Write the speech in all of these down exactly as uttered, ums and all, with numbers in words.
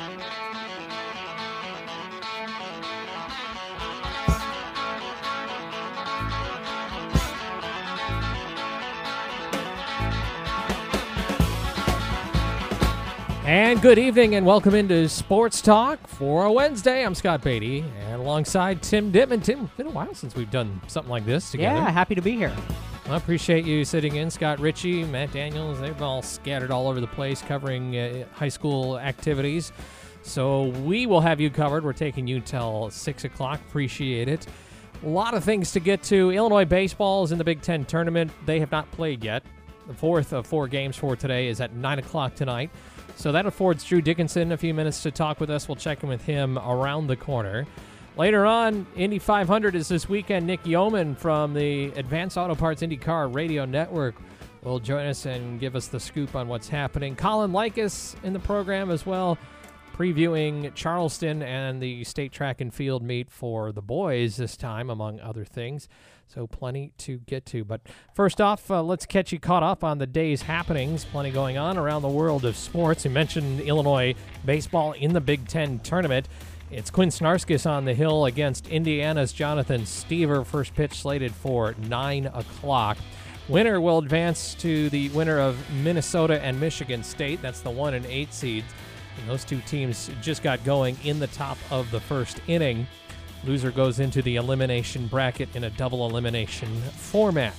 And good evening and welcome into Sports Talk for a Wednesday. I'm Scott Beatty and alongside Tim Dittman. Tim, it's been a while since we've done something like this together. Yeah, happy to be here. I appreciate you sitting in. Scott Ritchie, Matt Daniels, they've all scattered all over the place covering uh, high school activities. So we will have you covered. We're taking you till six o'clock. Appreciate it. A lot of things to get to. Illinois baseball is in the Big Ten tournament. They have not played yet. The fourth of four games for today is at nine o'clock tonight. So that affords Drew Dickinson a few minutes to talk with us. We'll check in with him around the corner. Later on, Indy five hundred is this weekend. Nick Yeoman from the Advanced Auto Parts IndyCar Radio Network will join us and give us the scoop on what's happening. Colin Likas in the program as well, previewing Charleston and the state track and field meet for the boys this time, among other things. So plenty to get to. But first off, uh, let's catch you caught up on the day's happenings. Plenty going on around the world of sports. You mentioned Illinois baseball in the Big Ten tournament. It's Quinn Snarskis on the hill against Indiana's Jonathan Stever. First pitch slated for nine o'clock. Winner will advance to the winner of Minnesota and Michigan State. That's the one and eight seeds. And those two teams just got going in the top of the first inning. Loser goes into the elimination bracket in a double elimination format.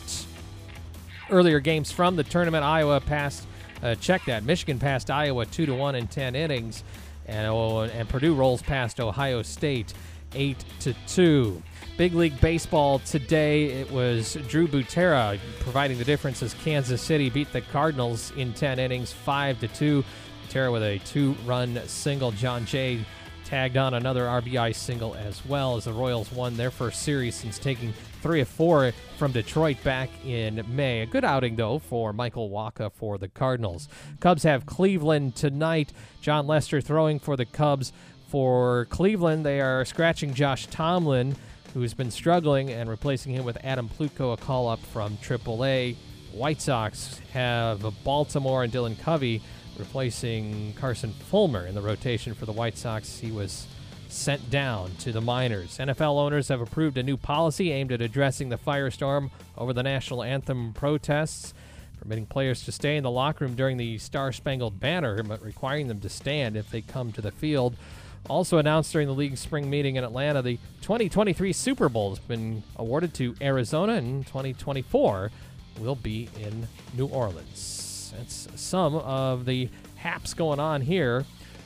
Earlier games from the tournament, Iowa passed, uh, check that, Michigan passed Iowa two to one in ten innings, and, oh, and Purdue rolls past Ohio State eight to two. Big League Baseball today, it was Drew Butera providing the difference as Kansas City beat the Cardinals in ten innings, five to two. Butera with a two-run single. John Jay tagged on another R B I single as well as the Royals won their first series since taking three of four from Detroit back in May. A good outing, though, for Michael Wacha for the Cardinals. Cubs have Cleveland tonight. John Lester throwing for the Cubs. For Cleveland, they are scratching Josh Tomlin, who's been struggling, and replacing him with Adam Plutko, a call-up from triple A. White Sox have Baltimore and Dylan Covey replacing Carson Fulmer in the rotation for the White Sox. He was sent down to the minors. N F L owners have approved a new policy aimed at addressing the firestorm over the national anthem protests, permitting players to stay in the locker room during the Star-Spangled Banner, but requiring them to stand if they come to the field. Also announced during the league's spring meeting in Atlanta, the twenty twenty-three Super Bowl has been awarded to Arizona, and twenty twenty-four will be in New Orleans. That's some of the haps going on here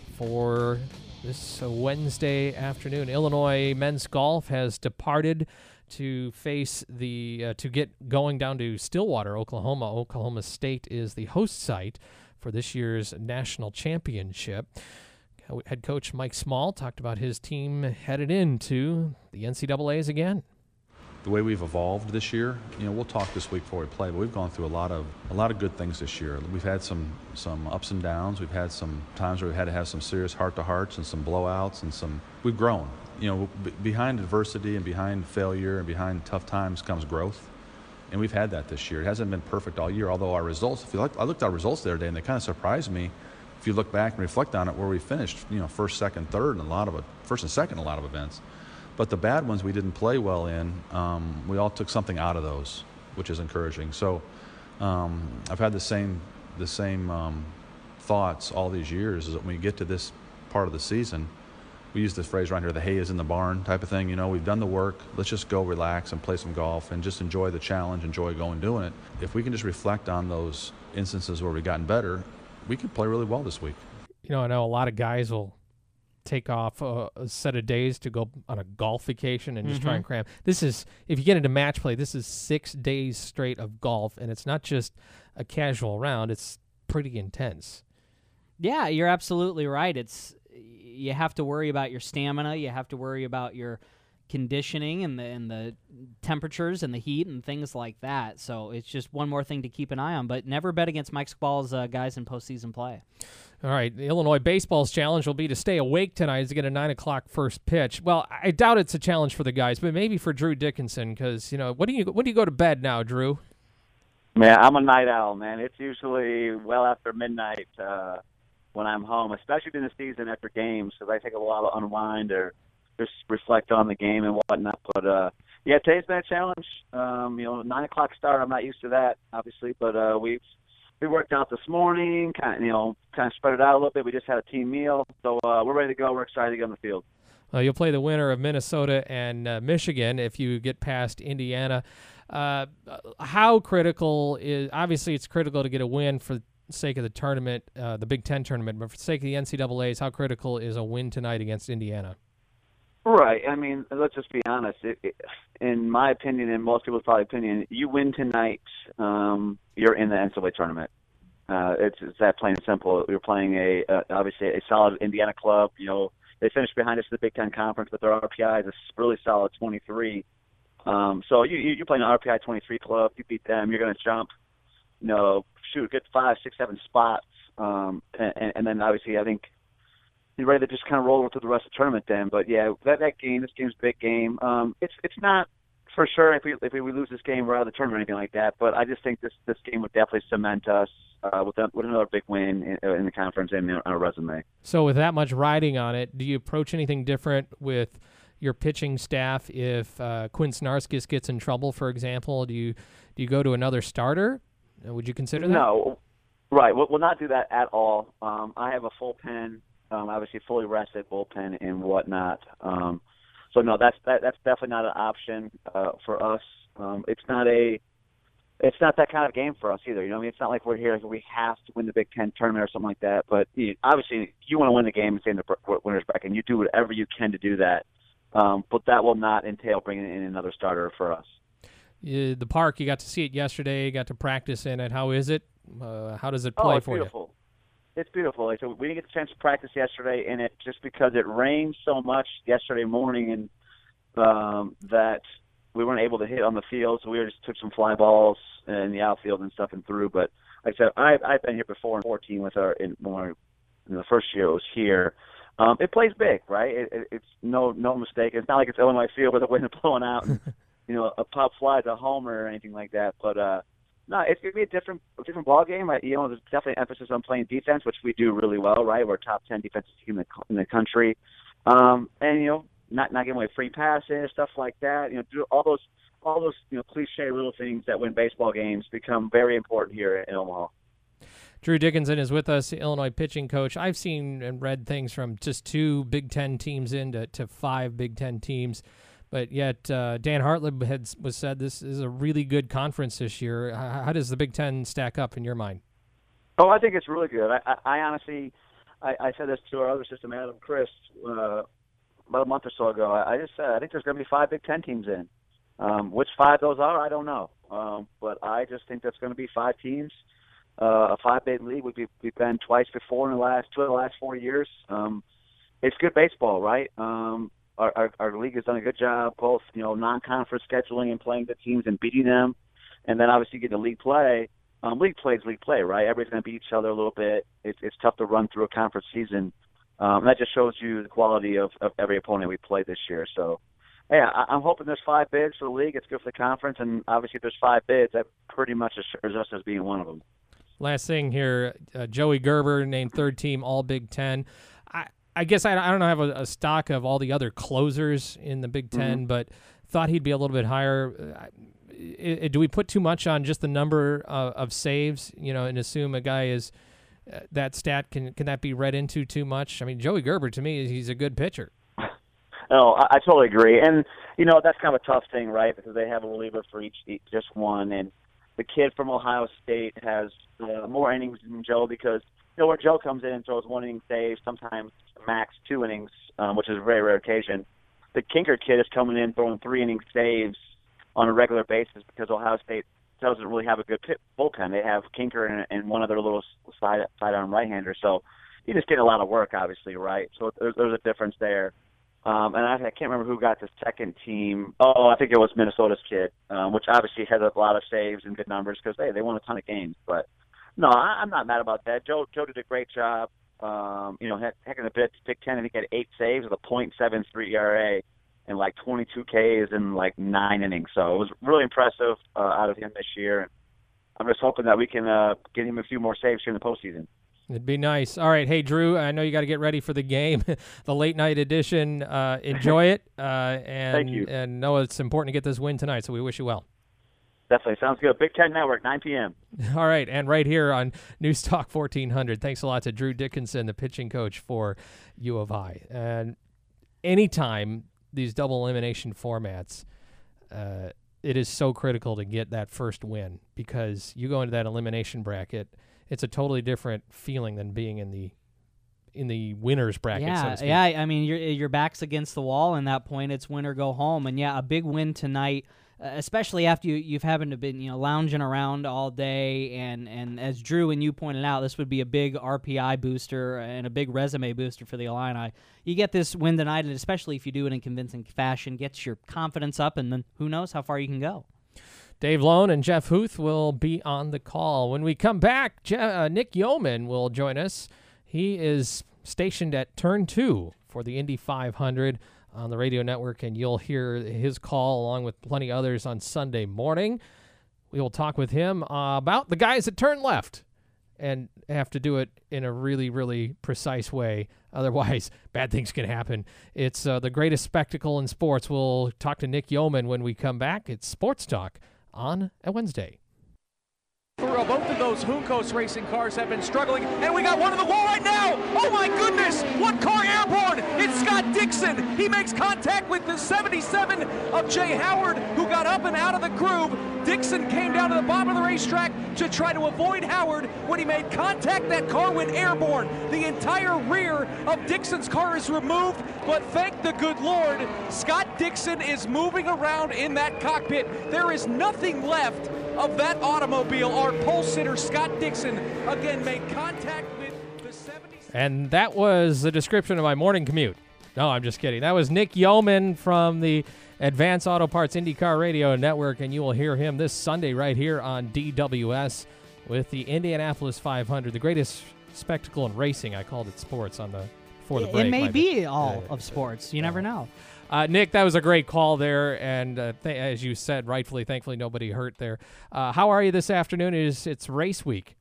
for this Wednesday afternoon. Illinois men's golf has departed to face the uh, to get going down to Stillwater, Oklahoma. Oklahoma State is the host site for this year's national championship. Head coach Mike Small talked about his team headed into the N C double A's again. The way we've evolved this year, you know, we'll talk this week before we play, but we've gone through a lot of a lot of good things this year. We've had some some ups and downs. We've had some times where we've had to have some serious heart-to-hearts and some blowouts, and some we've grown. You know, b- behind adversity and behind failure and behind tough times comes growth, and we've had that this year. It hasn't been perfect all year, although our results, if you look, I looked at our results the other day, and they kind of surprised me. If you look back and reflect on it, where we finished, you know, first, second, third, and a lot of it, first and second, in a lot of events. But the bad ones we didn't play well in, um, we all took something out of those, which is encouraging. So um, I've had the same the same um, thoughts all these years, is that when we get to this part of the season, we use this phrase around here, the hay is in the barn type of thing. You know, we've done the work. Let's just go relax and play some golf and just enjoy the challenge, enjoy going doing it. If we can just reflect on those instances where we've gotten better, we could play really well this week. You know, I know a lot of guys will take off a, a set of days to go on a golf vacation and just mm-hmm. try and cram. This is, if you get into match play, this is six days straight of golf, and it's not just a casual round. It's pretty intense. Yeah, you're absolutely right. It's you have to worry about your stamina. You have to worry about your conditioning and the and the temperatures and the heat and things like that. So it's just one more thing to keep an eye on. But never bet against Mike Small's uh, guys in postseason play. All right, the Illinois baseball's challenge will be to stay awake tonight to get a nine o'clock first pitch. Well, I doubt it's a challenge for the guys, but maybe for Drew Dickinson, because you know, what do you when do you go to bed now, Drew? Man, I'm a night owl, man. It's usually well after midnight. Uh, when I'm home, especially during the season after games, because I take a while to unwind or just reflect on the game and whatnot. But uh, yeah, today's been a challenge. Um, you know, nine o'clock start. I'm not used to that, obviously, but uh, we've we worked out this morning. Kind of, you know, kind of spread it out a little bit. We just had a team meal, so uh, we're ready to go. We're excited to get on the field. Uh, you'll play the winner of Minnesota and uh, Michigan if you get past Indiana. Uh, how critical is, obviously it's critical to get a win for the sake of the tournament, uh, the Big Ten tournament, but for the sake of the N C double A's, how critical is a win tonight against Indiana? Right. I mean, let's just be honest. It, it, in my opinion, and most people's probably opinion, you win tonight, um, you're in the N C double A tournament. Uh, it's, it's that plain and simple. We're playing a uh, obviously a solid Indiana club. You know, they finished behind us in the Big Ten Conference, but their R P I is a really solid twenty-three. Um, so you, you, you're playing an R P I twenty-three club. You beat them, you're going to jump, you know, shoot, get five, six, seven spots. Um, and, and then obviously I think you're ready to just kind of roll through the rest of the tournament then. But yeah, that, that game, this game's a big game. Um, it's it's not for sure if we if we lose this game, we're out of the tournament or anything like that. But I just think this, this game would definitely cement us uh, with, a, with another big win in, in the conference and on our resume. So with that much riding on it, do you approach anything different with your pitching staff if uh, Quinn Snarskis gets in trouble, for example? Do you do you go to another starter? Uh, would you consider that? No, right. We'll, we'll not do that at all. Um, I have a full pen, um, obviously fully rested bullpen and whatnot. Um, so no, that's that, that's definitely not an option uh, for us. Um, it's not a it's not that kind of game for us either. You know, what I mean, it's not like we're here we have to win the Big Ten tournament or something like that. But you know, obviously, you want to win the game and stay in the winners bracket, and you do whatever you can to do that. Um, but that will not entail bringing in another starter for us. Uh, the park, you got to see it yesterday, you got to practice in it. How is it? Uh, how does it play oh, it's for beautiful. you? It's beautiful. Like, so we didn't get the chance to practice yesterday in it just because it rained so much yesterday morning and um, that we weren't able to hit on the field. So we just took some fly balls in the outfield and stuff and threw. But like I said, I've, I've been here before in fourteen with our in, more, in the first year it was here. Um, it plays big, right? It, it, it's no no mistake. It's not like it's Illinois Field where the wind is blowing out and, you know, a pop flies a homer or anything like that. But uh, no, it's going to be a different a different ball game. I, you know, there's definitely emphasis on playing defense, which we do really well, right? We're a top ten defensive team in the, in the country, um, and you know, not not giving away free passes, stuff like that. You know, do all those all those you know cliche little things that win baseball games become very important here in Omaha. Drew Dickinson is with us, Illinois pitching coach. I've seen and read things from just two Big Ten teams into to five Big Ten teams, but yet uh, Dan Hartlib had was said this is a really good conference this year. How, how does the Big Ten stack up in your mind? Oh, I think it's really good. I, I, I honestly, I, I said this to our other system, Adam Chris, uh, about a month or so ago. I, I just said I think there's going to be five Big Ten teams in. Um, which five those are, I don't know, um, but I just think that's going to be five teams. Uh, a five-bid league. We've, we've been twice before in the last two of the last four years. Um, it's good baseball, right? Um, our, our, our league has done a good job, both you know non-conference scheduling and playing the teams and beating them, and then obviously getting the league play. Um, league play is league play, right? Everybody's going to beat each other a little bit. It's, it's tough to run through a conference season. Um, that just shows you the quality of, of every opponent we play this year. So, yeah, I, I'm hoping there's five bids for the league. It's good for the conference, and obviously if there's five bids, that pretty much assures us as being one of them. Last thing here, uh, Joey Gerber named third team All Big Ten. I, I guess I, I don't have a, a stock of all the other closers in the Big Ten, mm-hmm. but thought he'd be a little bit higher. Uh, do we put too much on just the number of, of saves, you know, and assume a guy is uh, that stat can can that be read into too much? I mean, Joey Gerber to me, he's a good pitcher. Oh, I, I totally agree, and you know that's kind of a tough thing, right? Because they have a reliever for each, each just one, and the kid from Ohio State has uh, more innings than Joe because, you know, where Joe comes in and throws one inning saves, sometimes max two innings, um, which is a very rare occasion. The Kinker kid is coming in throwing three inning saves on a regular basis because Ohio State doesn't really have a good pit bullpen. They have Kinker and, and one other little side sidearm right-hander. So you just get a lot of work, obviously, right? So there's, there's a difference there. Um, and I, I can't remember who got the second team. Oh, I think it was Minnesota's kid, um, which obviously has a lot of saves and good numbers because they they won a ton of games. But no, I, I'm not mad about that. Joe Joe did a great job. Um, you know, heck, heck in the bit, Big Ten, I think he had eight saves with a point seven three E R A and like twenty-two Ks in like nine innings. So it was really impressive uh, out of him this year. And I'm just hoping that we can uh, get him a few more saves here in the postseason. It'd be nice. All right. Hey, Drew, I know you got to get ready for the game, the late night edition. Uh, enjoy it. Uh, and, Thank you. And know it's important to get this win tonight, so we wish you well. Definitely. Sounds good. Big Ten Network, nine p.m. All right. And right here on News Talk fourteen hundred. Thanks a lot to Drew Dickinson, the pitching coach for U of I. And anytime these double elimination formats, uh, it is so critical to get that first win, because you go into that elimination bracket, it's a totally different feeling than being in the in the winner's bracket. Yeah, so to speak. yeah. I mean, your your back's against the wall, and that point, it's win or go home. And yeah, a big win tonight, uh, especially after you you've having to been you know lounging around all day, and and as Drew and you pointed out, this would be a big R P I booster and a big resume booster for the Illini. You get this win tonight, and especially if you do it in convincing fashion, gets your confidence up, and then who knows how far you can go. Dave Lone and Jeff Huth will be on the call. When we come back, Je- uh, Nick Yeoman will join us. He is stationed at Turn two for the Indy five hundred on the radio network, and you'll hear his call along with plenty others on Sunday morning. We will talk with him uh, about the guys that turn left and have to do it in a really, really precise way. Otherwise, bad things can happen. It's uh, the greatest spectacle in sports. We'll talk to Nick Yeoman when we come back. It's Sports Talk on a Wednesday. Both of those Juncos racing cars have been struggling, and we got one on the wall right now. Oh my goodness, one car airborne. It's Scott Dixon. He makes contact with the seventy-seven of Jay Howard, who got up and out of the groove. Dixon came down to the bottom of the racetrack to try to avoid Howard. When he made contact, that car went airborne. The entire rear of Dixon's car is removed, but thank the good Lord, Scott Dixon is moving around in that cockpit. There is nothing left of that automobile. Our pole sitter, Scott Dixon, again made contact with the seventy-seven. And that was the description of my morning commute. No, I'm just kidding. That was Nick Yeoman from the Advance Auto Parts IndyCar Radio Network, and you will hear him this Sunday right here on D W S with the Indianapolis five hundred, the greatest spectacle in racing. I called it sports on the before the break. It may My be bad. all Uh, of sports. You never know. Uh, Nick, that was a great call there, and uh, th- as you said, rightfully, thankfully, nobody hurt there. Uh, how are you this afternoon? It is it's race week.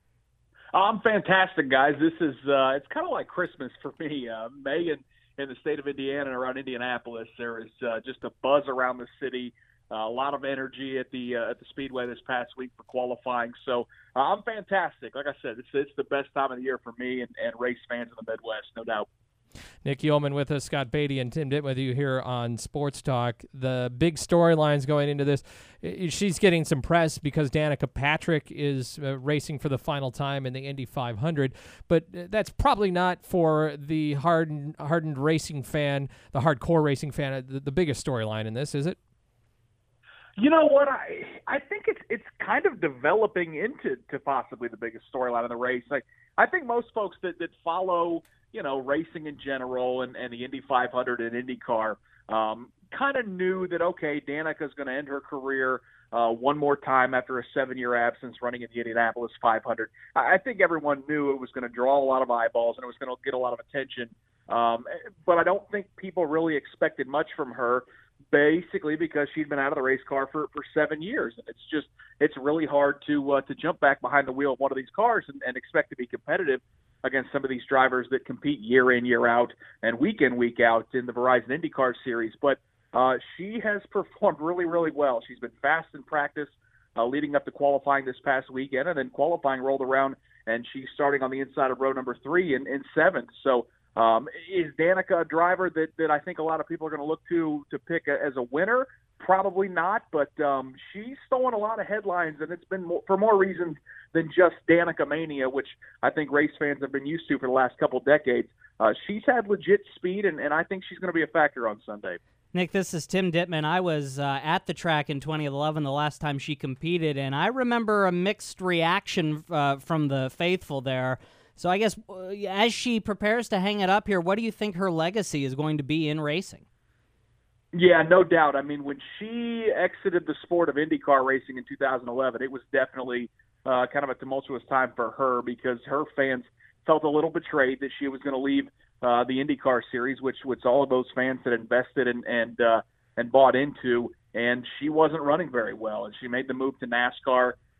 I'm fantastic, guys. This is uh, it's kind of like Christmas for me. Uh, May in, in the state of Indiana and around Indianapolis, there is uh, just a buzz around the city. Uh, a lot of energy at the uh, at the Speedway this past week for qualifying. So uh, I'm fantastic. Like I said, it's it's the best time of the year for me and, and race fans in the Midwest, no doubt. Nick Yeoman with us, Scott Beatty and Tim Ditt with you here on Sports Talk. The big storylines going into this, she's getting some press because Danica Patrick is uh, racing for the final time in the Indy five hundred, but that's probably not for the hardened, hardened racing fan, the hardcore racing fan, the, the biggest storyline in this, is it? You know what? I I think it's it's kind of developing into to possibly the biggest storyline of the race. Like I think most folks that, that follow, you know, racing in general and, and the Indy five hundred and IndyCar um, kind of knew that, okay, Danica's going to end her career uh, one more time after a seven-year absence running in the Indianapolis five hundred. I, I think everyone knew it was going to draw a lot of eyeballs and it was going to get a lot of attention. Um, but I don't think people really expected much from her, basically because she'd been out of the race car for, for seven years. And it's just, it's really hard to uh, to jump back behind the wheel of one of these cars and, and expect to be competitive against some of these drivers that compete year in, year out, and week in, week out in the Verizon IndyCar Series. But uh, she has performed really, really well. She's been fast in practice uh, leading up to qualifying this past weekend, and then qualifying rolled around, and she's starting on the inside of row number three in, in seventh. So um, is Danica a driver that, that I think a lot of people are going to look to to pick a, as a winner? Probably not, but um, she's stolen a lot of headlines, and it's been more, for more reasons than just Danica mania, which I think race fans have been used to for the last couple decades. Uh, she's had legit speed, and, and I think she's going to be a factor on Sunday. Nick, this is Tim Dittman. I was uh, at the track in twenty eleven, the last time she competed, and I remember a mixed reaction uh, from the faithful there. So I guess uh, as she prepares to hang it up here, what do you think her legacy is going to be in racing? Yeah, no doubt. I mean, when she exited the sport of IndyCar racing in two thousand eleven, it was definitely uh, kind of a tumultuous time for her because her fans felt a little betrayed that she was going to leave uh, the IndyCar series, which which all of those fans had invested in, and uh, and bought into, and she wasn't running very well. And she made the move to NASCAR,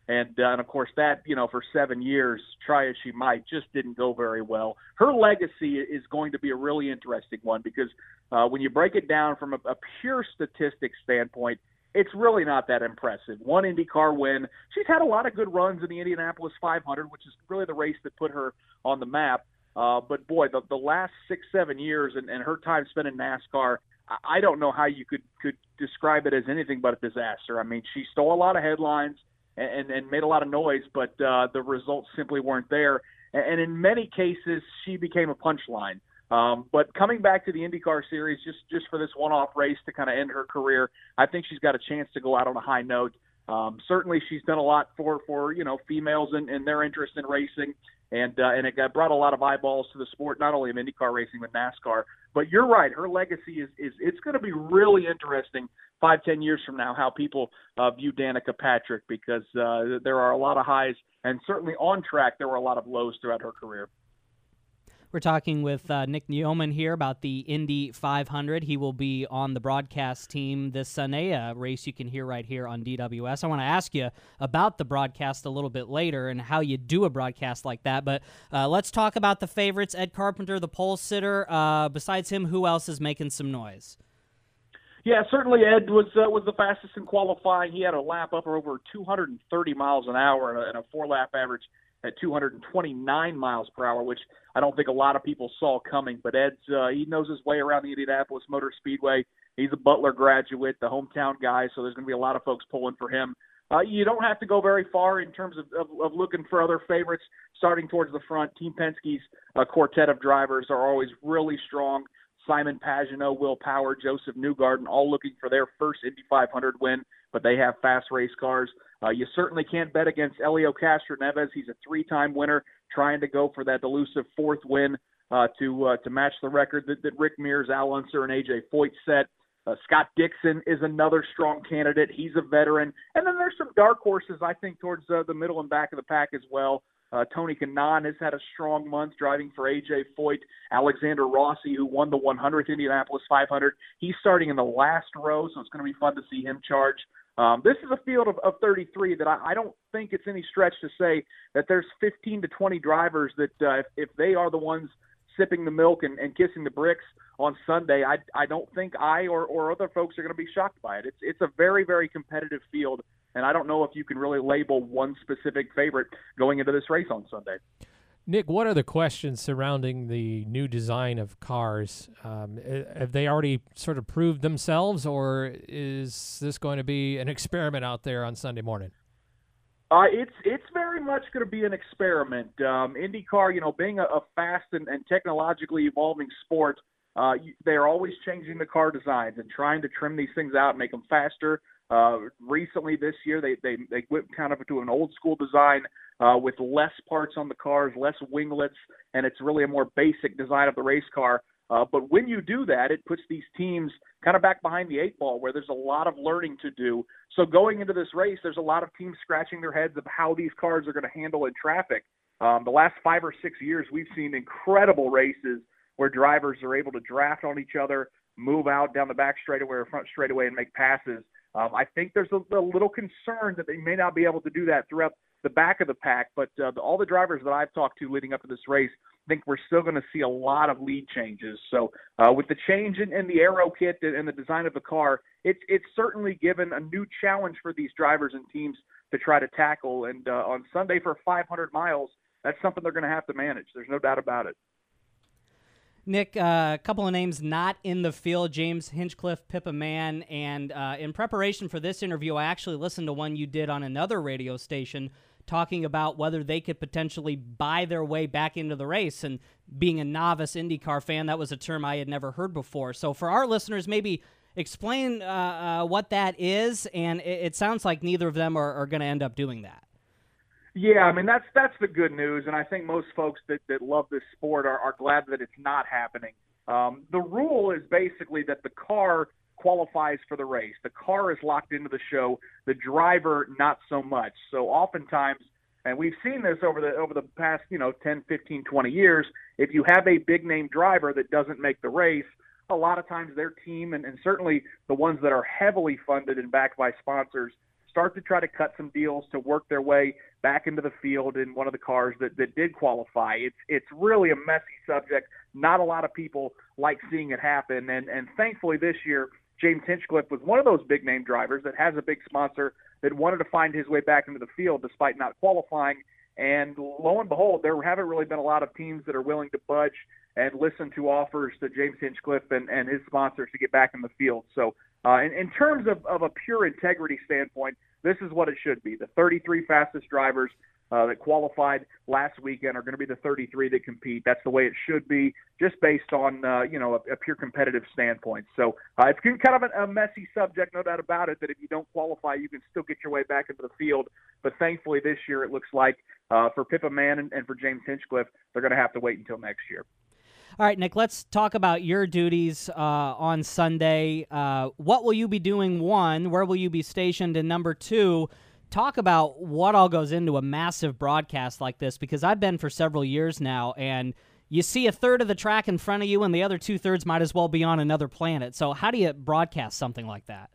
And, uh, and of course, that, you know, for seven years, try as she might, just didn't go very well. Her legacy is going to be a really interesting one because uh, when you break it down from a, a pure statistics standpoint, it's really not that impressive. One IndyCar win. She's had a lot of good runs in the Indianapolis five hundred, which is really the race that put her on the map. Uh, but, boy, the, the last six, seven years and, and her time spent in NASCAR, I, I don't know how you could, could describe it as anything but a disaster. I mean, she stole a lot of headlines and, and made a lot of noise, but uh, the results simply weren't there. And in many cases, she became a punchline. Um, but coming back to the IndyCar series, just, just for this one-off race to kind of end her career, I think she's got a chance to go out on a high note. Um, certainly she's done a lot for, for you know, females and, and their interest in racing. And uh, and it got, brought a lot of eyeballs to the sport, not only of IndyCar racing, but NASCAR. But you're right, her legacy is, is it's going to be really interesting five, ten years from now, how people uh, view Danica Patrick, because uh, there are a lot of highs, and certainly on track there were a lot of lows throughout her career. We're talking with uh, Nick Yeoman here about the Indy five hundred. He will be on the broadcast team this Sunday, a race you can hear right here on D W S. I want to ask you about the broadcast a little bit later and how you do a broadcast like that, but uh, let's talk about the favorites. Ed Carpenter, the pole sitter. Uh, besides him, who else is making some noise? Yeah, certainly Ed was uh, was the fastest in qualifying. He had a lap up over two hundred thirty miles an hour and a, and a four-lap average at two hundred twenty-nine miles per hour, which I don't think a lot of people saw coming. But Ed's uh, he knows his way around the Indianapolis Motor Speedway. He's a Butler graduate, the hometown guy, so there's going to be a lot of folks pulling for him. Uh, you don't have to go very far in terms of, of, of looking for other favorites. Starting towards the front, Team Penske's uh, quartet of drivers are always really strong. Simon Pagenaud, Will Power, Joseph Newgarden, all looking for their first Indy five hundred win, but they have fast race cars. Uh, you certainly can't bet against Elio Castroneves. He's a three-time winner, trying to go for that elusive fourth win uh, to uh, to match the record that, that Rick Mears, Al Unser, and A J Foyt set. Uh, Scott Dixon is another strong candidate. He's a veteran. And then there's some dark horses, I think, towards uh, the middle and back of the pack as well. Uh, Tony Kanaan has had a strong month driving for A J Foyt. Alexander Rossi, who won the hundredth Indianapolis five hundred, he's starting in the last row, so it's going to be fun to see him charge. Um, this is a field of, of thirty-three that I, I don't think it's any stretch to say that there's fifteen to twenty drivers that uh, if, if they are the ones sipping the milk and, and kissing the bricks on Sunday, I, I don't think I or, or other folks are going to be shocked by it. It's, it's a very, very competitive field, and I don't know if you can really label one specific favorite going into this race on Sunday. Nick, what are the questions surrounding the new design of cars? Um, have they already sort of proved themselves, or is this going to be an experiment out there on Sunday morning? Uh, it's it's very much going to be an experiment. Um, IndyCar, you know, being a, a fast and, and technologically evolving sport, uh, they're always changing the car designs and trying to trim these things out and make them faster. Uh, recently this year, they, they, they went kind of to an old school design uh, with less parts on the cars, less winglets, and it's really a more basic design of the race car. Uh, but when you do that, it puts these teams kind of back behind the eight ball where there's a lot of learning to do. So going into this race, there's a lot of teams scratching their heads of how these cars are going to handle in traffic. Um, the last five or six years, we've seen incredible races where drivers are able to draft on each other, move out down the back straightaway or front straightaway and make passes. Um, I think there's a, a little concern that they may not be able to do that throughout the back of the pack, but uh, the, all the drivers that I've talked to leading up to this race think we're still going to see a lot of lead changes. So uh, with the change in, in the aero kit and, and the design of the car, it's it's certainly given a new challenge for these drivers and teams to try to tackle. And uh, on Sunday for five hundred miles, that's something they're going to have to manage. There's no doubt about it. Nick, uh, a couple of names not in the field, James Hinchcliffe, Pippa Mann, and uh, in preparation for this interview, I actually listened to one you did on another radio station talking about whether they could potentially buy their way back into the race. And being a novice IndyCar fan, that was a term I had never heard before. So for our listeners, maybe explain uh, uh, what that is, and it, it sounds like neither of them are, are going to end up doing that. Yeah, I mean, that's that's the good news, and I think most folks that, that love this sport are, are glad that it's not happening. Um, the rule is basically that the car qualifies for the race. The car is locked into the show, the driver not so much. So oftentimes, and we've seen this over the over the past, you know, ten, fifteen, twenty years, if you have a big-name driver that doesn't make the race, a lot of times their team, and, and certainly the ones that are heavily funded and backed by sponsors, start to try to cut some deals to work their way back into the field in one of the cars that, that did qualify. It's it's really a messy subject. Not a lot of people like seeing it happen. And, and thankfully this year, James Hinchcliffe was one of those big-name drivers that has a big sponsor that wanted to find his way back into the field despite not qualifying. And lo and behold, there haven't really been a lot of teams that are willing to budge and listen to offers to James Hinchcliffe and, and his sponsors to get back in the field. So uh, in, in terms of, of a pure integrity standpoint, this is what it should be. The thirty-three fastest drivers uh, that qualified last weekend are going to be the thirty-three that compete. That's the way it should be, just based on uh, you know a, a pure competitive standpoint. So uh, it's kind of a, a messy subject, no doubt about it, that if you don't qualify, you can still get your way back into the field. But thankfully this year it looks like uh, for Pippa Mann and, and for James Hinchcliffe, they're going to have to wait until next year. All right, Nick, let's talk about your duties uh, on Sunday. Uh, what will you be doing, one? Where will you be stationed? And number two, talk about what all goes into a massive broadcast like this, because I've been for several years now, and you see a third of the track in front of you, and the other two-thirds might as well be on another planet. So how do you broadcast something like that?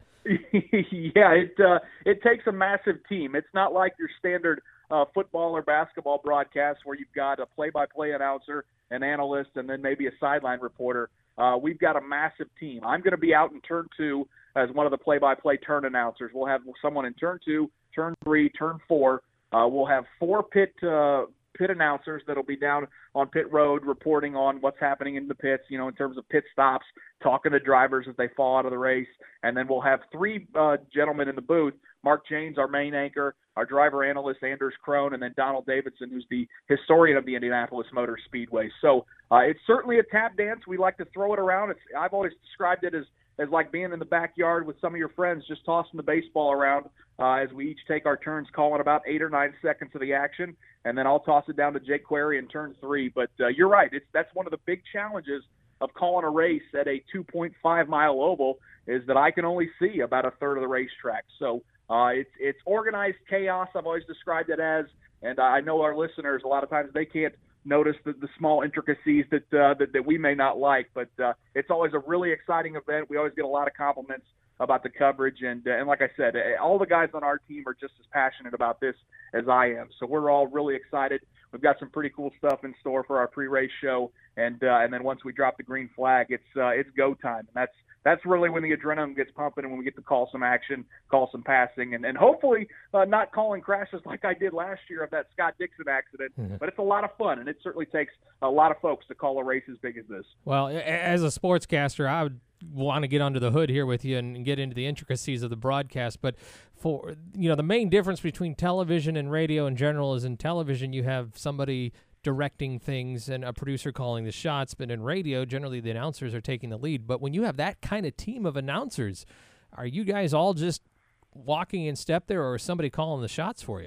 yeah, it uh, it takes a massive team. It's not like your standard uh, football or basketball broadcast where you've got a play-by-play announcer, an analyst, and then maybe a sideline reporter. Uh, we've got a massive team. I'm going to be out in turn two as one of the play-by-play turn announcers. We'll have someone in turn two, turn three, turn four. Uh, we'll have four pit uh, pit announcers that'll be down on pit road reporting on what's happening in the pits, you know, in terms of pit stops, talking to drivers as they fall out of the race. And then we'll have three uh, gentlemen in the booth, Mark Janes, our main anchor, our driver analyst, Anders Krohn, and then Donald Davidson, who's the historian of the Indianapolis Motor Speedway. So uh, it's certainly a tap dance. We like to throw it around. It's, I've always described it as as like being in the backyard with some of your friends, just tossing the baseball around uh, as we each take our turns calling about eight or nine seconds of the action, and then I'll toss it down to Jake Query in turn three. But uh, you're right. It's, that's one of the big challenges of calling a race at a two point five mile oval, is that I can only see about a third of the racetrack. So uh, it's, it's organized chaos, I've always described it as, and I know our listeners, a lot of times they can't notice the, the small intricacies that, uh, that that we may not like, but uh, it's always a really exciting event. We always get a lot of compliments about the coverage, and uh, and like I said, all the guys on our team are just as passionate about this as I am. So we're all really excited. We've got some pretty cool stuff in store for our pre-race show, and uh, and then once we drop the green flag, it's uh, it's go time, and that's that's really when the adrenaline gets pumping and when we get to call some action, call some passing, and, and hopefully uh, not calling crashes like I did last year of that Scott Dixon accident. Mm-hmm. But it's a lot of fun, and it certainly takes a lot of folks to call a race as big as this. Well, as a sportscaster, I would want to get under the hood here with you and get into the intricacies of the broadcast. But for, you know, the main difference between television and radio in general is in television you have somebody directing things and a producer calling the shots, but in radio, generally the announcers are taking the lead. But when you have that kind of team of announcers, are you guys all just walking in step there, or is somebody calling the shots for you?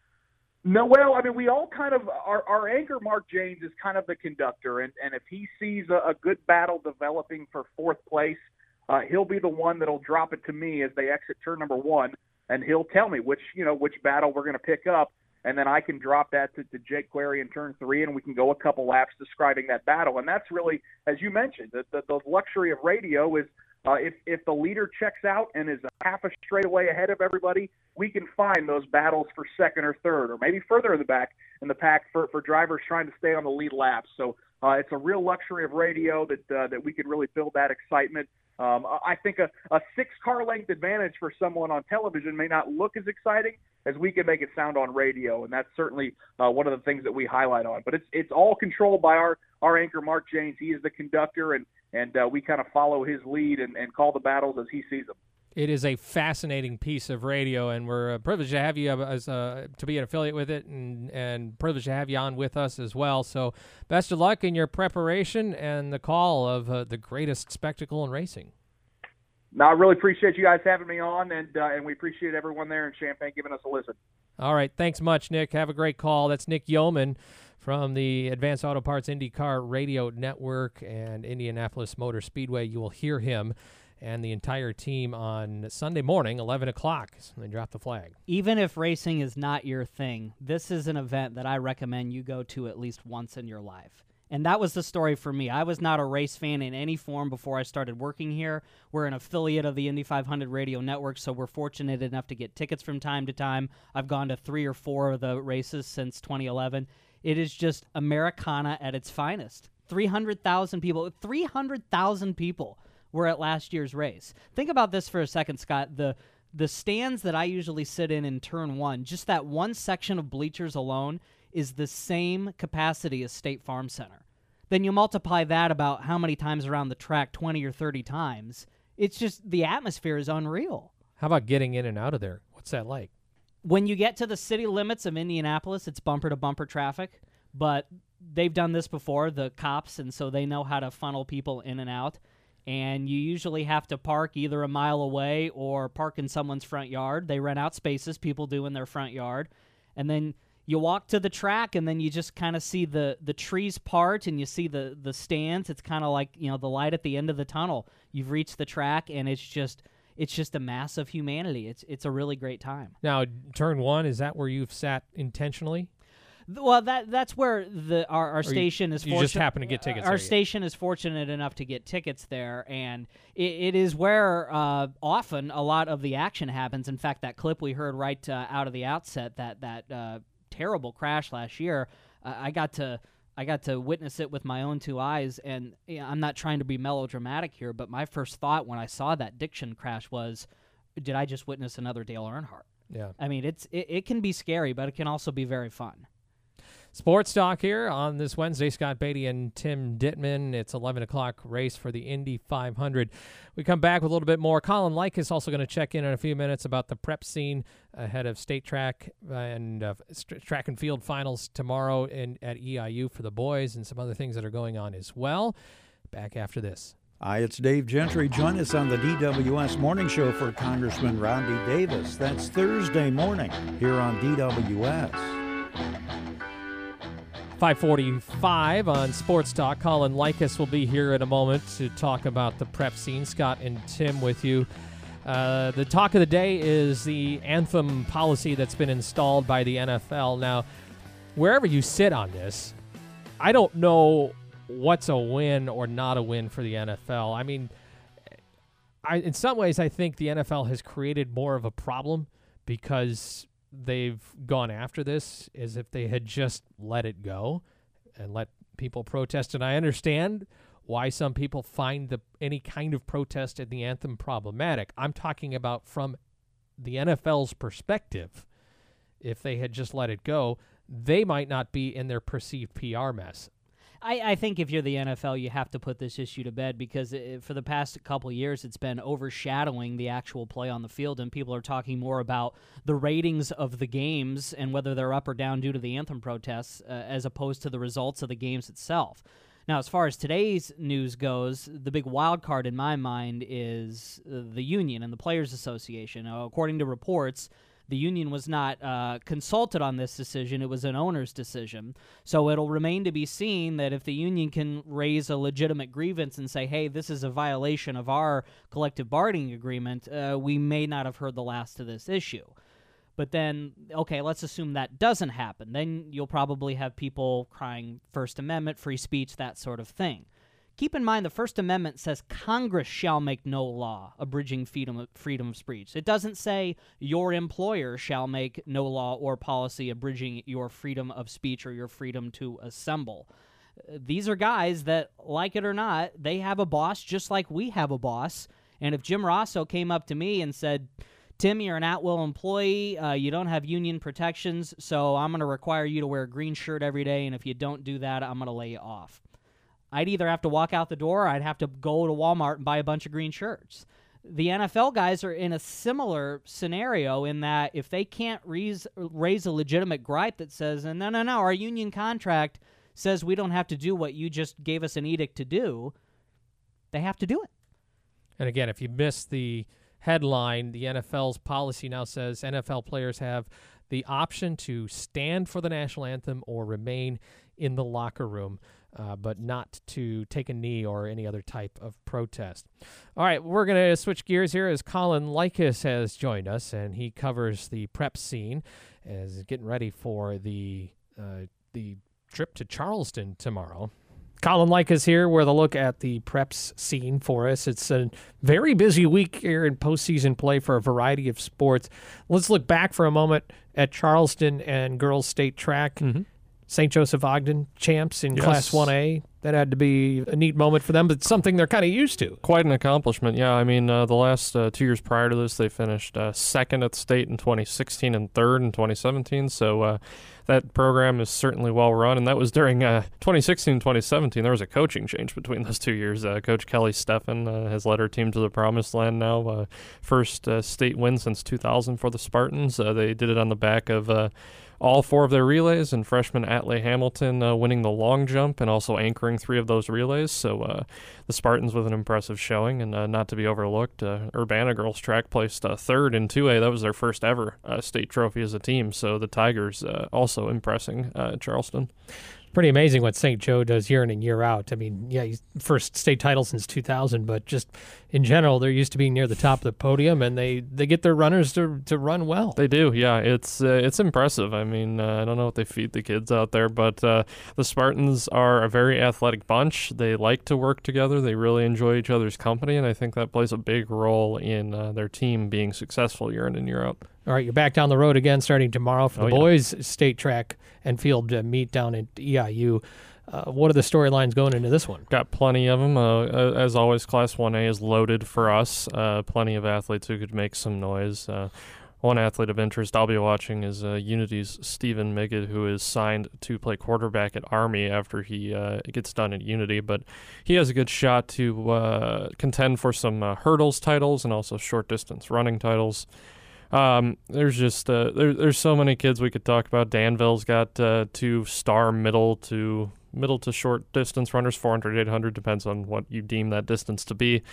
No, well, I mean, we all kind of, our, our anchor, Mark Janes, is kind of the conductor, and, and if he sees a, a good battle developing for fourth place, uh, he'll be the one that'll drop it to me as they exit turn number one, and he'll tell me which, you know, which battle we're going to pick up. And then I can drop that to, to Jake Query in turn three, and we can go a couple laps describing that battle. And that's really, as you mentioned, the, the, the luxury of radio is uh, if, if the leader checks out and is a half a straightaway ahead of everybody, we can find those battles for second or third, or maybe further in the back in the pack for, for drivers trying to stay on the lead laps. So uh, it's a real luxury of radio that uh, that we can really build that excitement. Um, I think a, a six-car length advantage for someone on television may not look as exciting as we can make it sound on radio, and that's certainly uh, one of the things that we highlight on. But it's it's all controlled by our, our anchor, Mark Janes. He is the conductor, and, and uh, we kind of follow his lead and, and call the battles as he sees them. It is a fascinating piece of radio, and we're uh, privileged to have you as uh, to be an affiliate with it, and, and privileged to have you on with us as well. So best of luck in your preparation and the call of uh, the greatest spectacle in racing. No, I really appreciate you guys having me on, and uh, and we appreciate everyone there in Champaign giving us a listen. All right. Thanks much, Nick. Have a great call. That's Nick Yeoman from the Advanced Auto Parts IndyCar Radio Network and Indianapolis Motor Speedway. You will hear him and the entire team on Sunday morning, eleven o'clock, so they drop the flag. Even if racing is not your thing, this is an event that I recommend you go to at least once in your life. And that was the story for me. I was not a race fan in any form before I started working here. We're an affiliate of the Indy five hundred radio network, so we're fortunate enough to get tickets from time to time. I've gone to three or four of the races since twenty eleven. It is just Americana at its finest. three hundred thousand people. three hundred thousand people were at last year's race. Think about this for a second, Scott. The the stands that I usually sit in in turn one, just that one section of bleachers alone, is the same capacity as State Farm Center. Then you multiply that about how many times around the track, twenty or thirty times. It's just, the atmosphere is unreal. How about getting in and out of there? What's that like? When you get to the city limits of Indianapolis, it's bumper-to-bumper traffic, but they've done this before, the cops, and so they know how to funnel people in and out. And you usually have to park either a mile away or park in someone's front yard. They rent out spaces, people do in their front yard. And then you walk to the track, and then you just kind of see the, the trees part, and you see the, the stands. It's kind of like, you know, the light at the end of the tunnel. You've reached the track, and it's just it's just a mass of humanity. It's it's a really great time. Now, turn one, is that where you've sat intentionally? Well, that that's where the our, our Or station you, is. You fortunate, just happen to get tickets. Our there, station is fortunate enough to get tickets there, and it, it is where uh, often a lot of the action happens. In fact, that clip we heard right uh, out of the outset, that that uh, terrible crash last year, uh, I got to I got to witness it with my own two eyes. And you know, I'm not trying to be melodramatic here, but my first thought when I saw that Diction crash was, did I just witness another Dale Earnhardt? Yeah. I mean, it's it, it can be scary, but it can also be very fun. Sports Talk here on this Wednesday. Scott Beatty and Tim Dittman. It's eleven o'clock race for the Indy five hundred. We come back with a little bit more. Colin Like is also going to check in in a few minutes about the prep scene ahead of state track and uh, st- track and field finals tomorrow in, at E I U for the boys and some other things that are going on as well. Back after this. Hi, it's Dave Gentry. Join us on the D W S Morning Show for Congressman Rodney Davis. That's Thursday morning here on D W S. five forty-five on Sports Talk. Colin Likas will be here in a moment to talk about the prep scene. Scott and Tim with you. Uh, the talk of the day is the anthem policy that's been installed by the N F L. Now, wherever you sit on this, I don't know what's a win or not a win for the N F L. I mean, I, in some ways, I think the N F L has created more of a problem because they've gone after this as if they had just let it go and let people protest. And I understand why some people find the any kind of protest at the anthem problematic. I'm talking about from the N F L's perspective. If they had just let it go, they might not be in their perceived P R mess. I, I think if you're the N F L, you have to put this issue to bed because it, for the past couple of years, it's been overshadowing the actual play on the field, and people are talking more about the ratings of the games and whether they're up or down due to the anthem protests uh, as opposed to the results of the games itself. Now, as far as today's news goes, the big wild card in my mind is uh, the union and the Players Association. Uh, according to reports, the union was not uh, consulted on this decision. It was an owner's decision. So it'll remain to be seen that if the union can raise a legitimate grievance and say, hey, this is a violation of our collective bargaining agreement, uh, we may not have heard the last of this issue. But then, okay, let's assume that doesn't happen. Then you'll probably have people crying First Amendment, free speech, that sort of thing. Keep in mind the First Amendment says Congress shall make no law abridging freedom of, freedom of speech. It doesn't say your employer shall make no law or policy abridging your freedom of speech or your freedom to assemble. Uh, these are guys that, like it or not, they have a boss just like we have a boss. And if Jim Rosso came up to me and said, Tim, you're an at-will employee, uh, you don't have union protections, so I'm going to require you to wear a green shirt every day, and if you don't do that, I'm going to lay you off. I'd either have to walk out the door or I'd have to go to Walmart and buy a bunch of green shirts. The N F L guys are in a similar scenario in that if they can't raise, raise a legitimate gripe that says, no, no, no, our union contract says we don't have to do what you just gave us an edict to do, they have to do it. And again, if you missed the headline, the N F L's policy now says N F L players have the option to stand for the national anthem or remain in the locker room. Uh, but not to take a knee or any other type of protest. All right, we're going to switch gears here as Colin Likas has joined us, and he covers the prep scene as getting ready for the uh, the trip to Charleston tomorrow. Colin Likas here with a look at the preps scene for us. It's a very busy week here in postseason play for a variety of sports. Let's look back for a moment at Charleston and girls state track. Mm-hmm. Saint Joseph Ogden champs in yes. Class one A. That had to be a neat moment for them, but something they're kind of used to. Quite an accomplishment, yeah. I mean, uh, the last uh, two years prior to this, they finished uh, second at state in twenty sixteen and third in twenty seventeen, so uh, that program is certainly well run, and that was during uh, twenty sixteen and twenty seventeen. There was a coaching change between those two years. Uh, Coach Kelly Steffen uh, has led her team to the promised land now. Uh, first uh, state win since two thousand for the Spartans. Uh, they did it on the back of uh, all four of their relays, and freshman Atley Hamilton uh, winning the long jump and also anchoring three of those relays. So uh, the Spartans with an impressive showing, and uh, not to be overlooked, uh, Urbana girls track placed uh, third in two A. That was their first ever uh, state trophy as a team. So the Tigers uh, also impressing uh, Charleston. Pretty amazing what Saint Joe does year in and year out. I mean, yeah, he's first state title since two thousand, but just in general, they're used to being near the top of the podium, and they, they get their runners to to run well. They do, yeah. It's uh, it's impressive. I mean, uh, I don't know what they feed the kids out there, but uh, the Spartans are a very athletic bunch. They like to work together. They really enjoy each other's company, and I think that plays a big role in uh, their team being successful year in and year out. All right, you're back down the road again starting tomorrow for the oh, yeah. boys' state track and field uh, meet down at E I U. Uh, what are the storylines going into this one? Got plenty of them. Uh, as always, Class one A is loaded for us. Uh, plenty of athletes who could make some noise. Uh, one athlete of interest I'll be watching is uh, Unity's Stephen Miggett, who is signed to play quarterback at Army after he uh, gets done at Unity. But he has a good shot to uh, contend for some uh, hurdles titles and also short distance running titles. Um, there's just uh, there, there's so many kids we could talk about. Danville's got uh, two star middle to middle to short distance runners, four hundred, eight hundred, depends on what you deem that distance to be.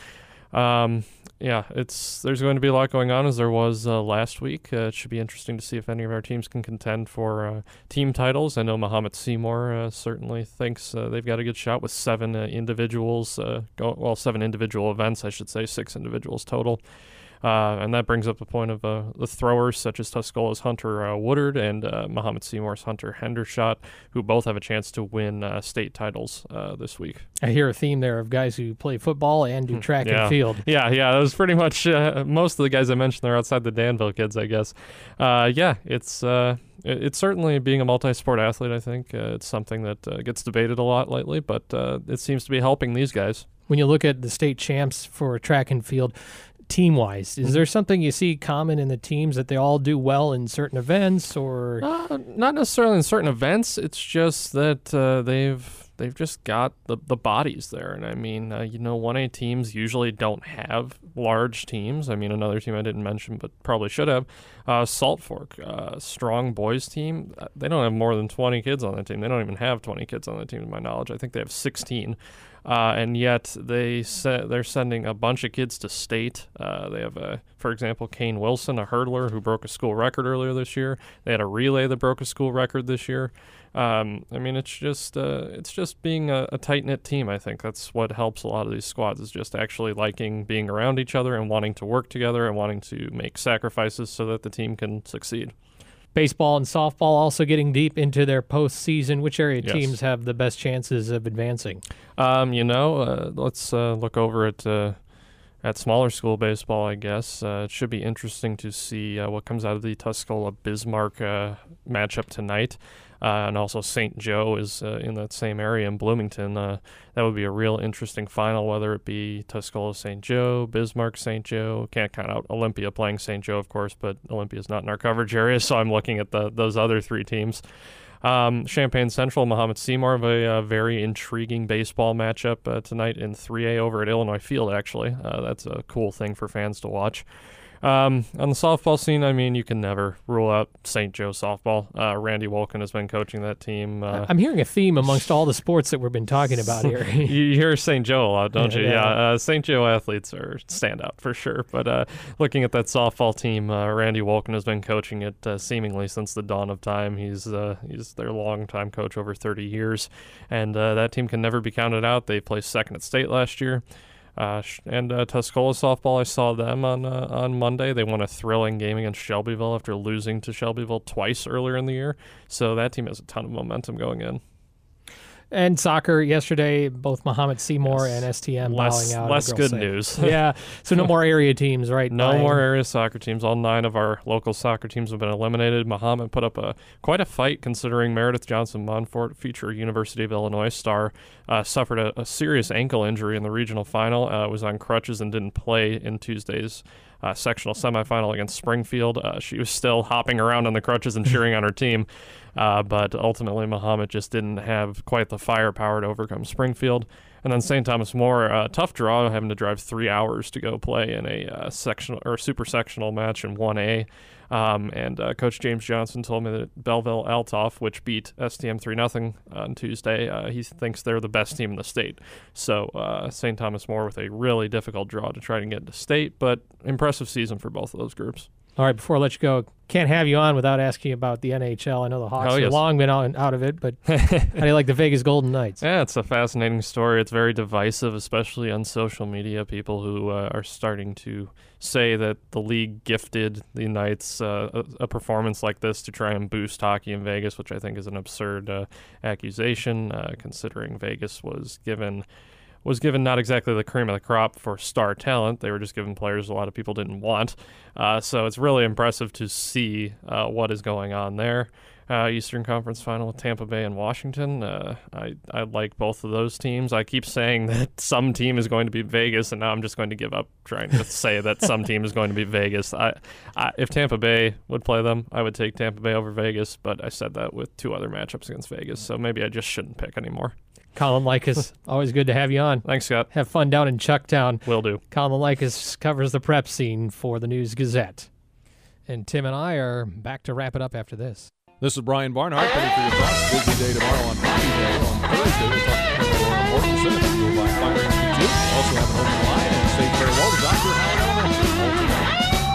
Um, yeah, it's there's going to be a lot going on as there was uh, last week. Uh, it should be interesting to see if any of our teams can contend for uh, team titles. I know Muhammad Seymour uh, certainly thinks uh, they've got a good shot with seven uh, individuals, uh, go, well, seven individual events, I should say, six individuals total. Uh, and that brings up the point of uh, the throwers, such as Tuscola's Hunter uh, Woodard and uh, Muhammad Seymour's Hunter Hendershot, who both have a chance to win uh, state titles uh, this week. I hear a theme there of guys who play football and do track yeah. and field. Yeah, yeah, that was pretty much uh, most of the guys I mentioned are outside the Danville kids, I guess. Uh, yeah, it's uh, it, it's certainly being a multi-sport athlete, I think. Uh, it's something that uh, gets debated a lot lately, but uh, it seems to be helping these guys. When you look at the state champs for track and field, team-wise, is there something you see common in the teams that they all do well in certain events, or uh, not necessarily in certain events? It's just that uh, they've they've just got the, the bodies there, and I mean, uh, you know, one A teams usually don't have large teams. I mean, another team I didn't mention, but probably should have, uh, Salt Fork, uh, strong boys team. They don't have more than twenty kids on the team. They don't even have twenty kids on the team, to my knowledge. I think they have sixteen. Uh, and yet they se- they're sending a bunch of kids to state. Uh, they have, a, for example, Kane Wilson, a hurdler who broke a school record earlier this year. They had a relay that broke a school record this year. Um, I mean, it's just uh, it's just being a, a tight-knit team. I think that's what helps a lot of these squads, is just actually liking being around each other and wanting to work together and wanting to make sacrifices so that the team can succeed. Baseball and softball also getting deep into their postseason. Which area Yes. teams have the best chances of advancing? Um, you know, uh, let's uh, look over at uh, at smaller school baseball, I guess. Uh, it should be interesting to see uh, what comes out of the Tuscola-Bismarck uh, matchup tonight. Uh, and also Saint Joe is uh, in that same area in Bloomington. Uh, that would be a real interesting final, whether it be Tuscola-Saint Joe, Bismarck-Saint Joe. Can't count out Olympia playing Saint Joe, of course, but Olympia's not in our coverage area, so I'm looking at the, those other three teams. Um, Champaign Central, Muhammad Seymour have a, a very intriguing baseball matchup uh, tonight in three A over at Illinois Field, actually. Uh, that's a cool thing for fans to watch. Um, on the softball scene, I mean, you can never rule out Saint Joe softball. Uh, Randy Wolkin has been coaching that team. Uh, I'm hearing a theme amongst all the sports that we've been talking about here. You hear Saint Joe a lot, don't Yeah, you? yeah. Yeah, uh, Saint Joe athletes are standout for sure. But uh, looking at that softball team, uh, Randy Wolkin has been coaching it uh, seemingly since the dawn of time. He's uh, he's their longtime coach, over thirty years, and uh, that team can never be counted out. They placed second at state last year. Uh, and uh, Tuscola softball, I saw them on uh, on Monday. They won a thrilling game against Shelbyville after losing to Shelbyville twice earlier in the year. So that team has a ton of momentum going in. And soccer yesterday, both Muhammad Seymour Yes. and S T M Less, bowing out. less the good girls' news. side. Yeah, so no more area teams, right? No Buying. more area soccer teams. All nine of our local soccer teams have been eliminated. Muhammad put up a quite a fight considering Meredith Johnson Monfort, future University of Illinois star, uh, suffered a, a serious ankle injury in the regional final. Uh, was on crutches and didn't play in Tuesday's uh, sectional semifinal against Springfield. Uh, she was still hopping around on the crutches and cheering on her team. Uh, but ultimately, Muhammad just didn't have quite the firepower to overcome Springfield. And then Saint Thomas More, a uh, tough draw, having to drive three hours to go play in a uh, sectional or super sectional match in one A. Um, and uh, Coach James Johnson told me that Belleville Althoff, which beat S T M three nothing on Tuesday, uh, he thinks they're the best team in the state. So uh, Saint Thomas More with a really difficult draw to try to get into state, but impressive season for both of those groups. All right, before I let you go, can't have you on without asking you about the N H L. I know the Hawks Oh, have yes. long been out, out of it, but how do you like the Vegas Golden Knights? Yeah, it's a fascinating story. It's very divisive, especially on social media. People who uh, are starting to say that the league gifted the Knights uh, a, a performance like this to try and boost hockey in Vegas, which I think is an absurd uh, accusation, uh, considering Vegas was given was given not exactly the cream of the crop for star talent. They were just given players a lot of people didn't want. Uh, so it's really impressive to see uh, what is going on there. Uh, Eastern Conference Final with Tampa Bay and Washington. Uh, I, I like both of those teams. I keep saying that some team is going to be Vegas, and now I'm just going to give up trying to say that some team is going to be Vegas. I, I, if Tampa Bay would play them, I would take Tampa Bay over Vegas, but I said that with two other matchups against Vegas, so maybe I just shouldn't pick anymore. Colin Likas, always good to have you on. Thanks, Scott. Have fun down in Chucktown. Will do. Colin Likas covers the prep scene for the News Gazette. And Tim and I are back to wrap it up after this. This is Brian Barnhart, coming for your thoughts. Busy day tomorrow on Hockey Day. On Thursday, we'll talk to Laura Mortensen if you go by Fire Institute. We'll also have an open line and say farewell to Doctor Howard Elementary. All tonight.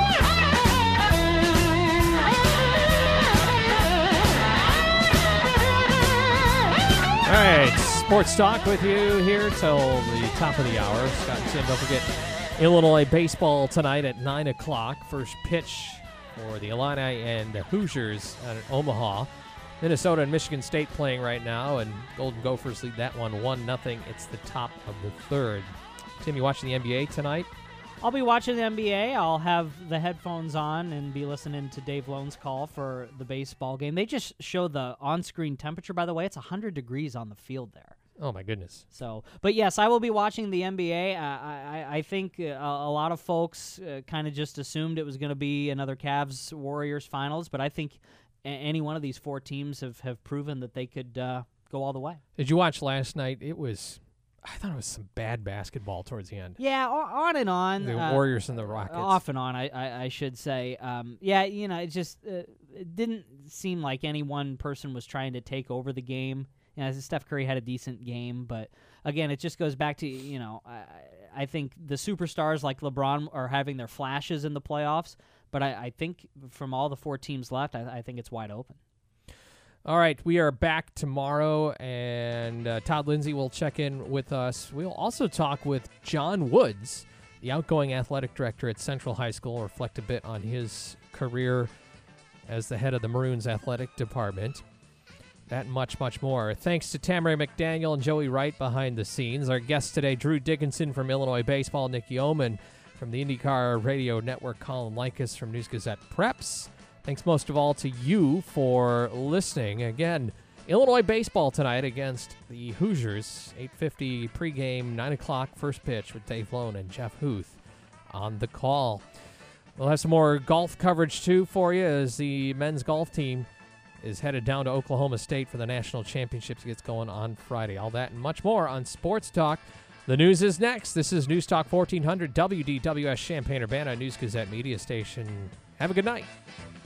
All right, Sports Talk with you here till the top of the hour. Scott and Tim, don't forget Illinois baseball tonight at nine o'clock. First pitch for the Illini and the Hoosiers out at Omaha. Minnesota and Michigan State playing right now, and Golden Gophers lead that one one nothing. It's the top of the third. Tim, you watching the N B A tonight? I'll be watching the N B A. I'll have the headphones on and be listening to Dave Lone's call for the baseball game. They just showed the on-screen temperature, by the way. It's one hundred degrees on the field there. Oh, my goodness. So, but yes, I will be watching the N B A. Uh, I, I think uh, a lot of folks uh, kind of just assumed it was going to be another Cavs-Warriors finals, but I think a- any one of these four teams have, have proven that they could uh, go all the way. Did you watch last night? It was, I thought it was some bad basketball towards the end. Yeah, o- on and on. The uh, Warriors and the Rockets. Off and on, I, I, I should say. Um, yeah, you know, it just uh, it didn't seem like any one person was trying to take over the game. You know, Steph Curry had a decent game, but again, it just goes back to, you know, I, I think the superstars like LeBron are having their flashes in the playoffs, but I, I think from all the four teams left, I, I think it's wide open. All right, we are back tomorrow, and uh, Todd Lindsay will check in with us. We'll also talk with John Woods, the outgoing athletic director at Central High School, reflect a bit on his career as the head of the Maroons athletic department. That and much, much more. Thanks to Tamara McDaniel and Joey Wright behind the scenes. Our guests today, Drew Dickinson from Illinois Baseball, Nick Yeoman from the IndyCar Radio Network, Colin Likas from News Gazette Preps. Thanks most of all to you for listening. Again, Illinois baseball tonight against the Hoosiers. eight fifty pregame, nine o'clock first pitch with Dave Lone and Jeff Huth on the call. We'll have some more golf coverage, too, for you as the men's golf team is headed down to Oklahoma State for the national championships. It gets going on Friday. All that and much more on Sports Talk. The news is next. This is News Talk fourteen hundred W D W S Champaign-Urbana News Gazette Media Station. Have a good night.